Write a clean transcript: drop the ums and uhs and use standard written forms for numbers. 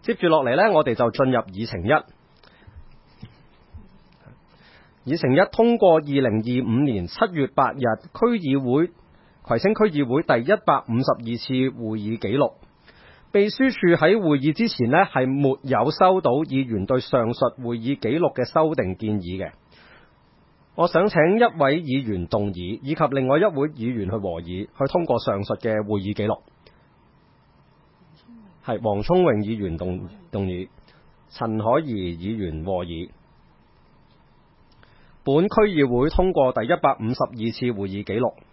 接住落嚟呢，我哋就進入議程一。議程一通過2025年7月8日葵青區議會第152次會議記錄。秘書處喺會議之前呢，係沒有收到議員對上述會議記錄嘅修訂建議嘅。我想請一位議員動議，以及另外一位議員去和議，去通過上述嘅會議記錄。係黃聰榮議員動議，陳海怡議員和議。本區議會通過第152次會議記錄。